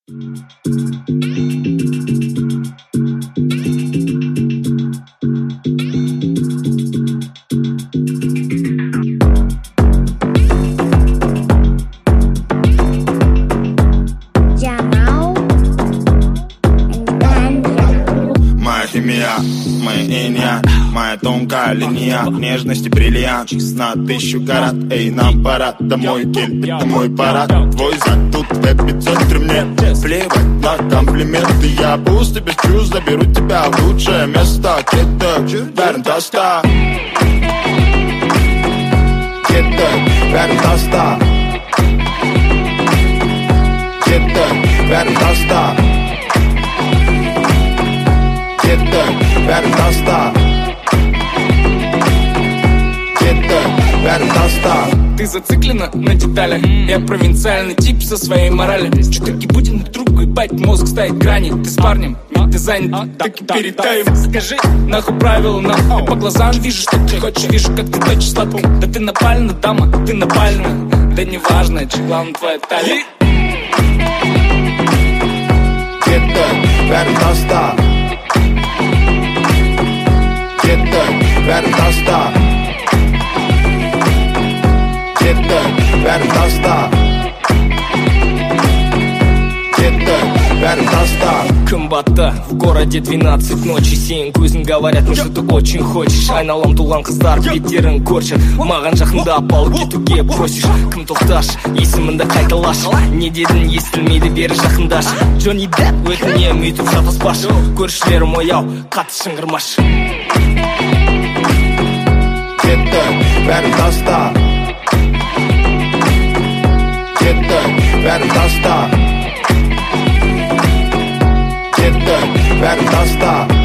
Моя инья, моя тонкая линия, нежности бриллиант, на 1000 карат. Эй, нам пора домой, кель, это мой парад. Твой зад тут в эпицентре, мне плевать на комплименты. Я пусть и без чувств заберу тебя в лучшее место. Где-то верен тоста, где-то верен тоста, где-то верен тоста, где-то верен тоста, где-то верен тоста. Ты зациклена на деталях. Я провинциальный тип со своей моралью. Чё-таки будем друг другу ебать, мозг ставит грани. Ты с парнем, ты занят, так и передай им. Скажи, нахуй правила нам. Я по глазам вижу, что ты хочешь. Вижу, как ты точишь сладко. Да ты напальна, дама, ты напальна. Да неважно, че главное твоя талия. Где-то верен тоста, где-то верен тоста, где-то верен тоста, где-то верен тоста. Комбата в городе 12 ночи, сен көзің говорят, ну что ты очень хочешь. Айналам тулан қыздар беттерін көрші. Маған жақында апалып кетуге просишь. Кім тоқташ, есімінді қайталаш. Не дедің естілмейді бері жақындаш. Джонни Депп өтіне мүйтіп шатаспаш. Көршілерім ояу, қатты шыңғырмаш. Где-то верен тоста, где-то верен тоста, где-то верен тоста.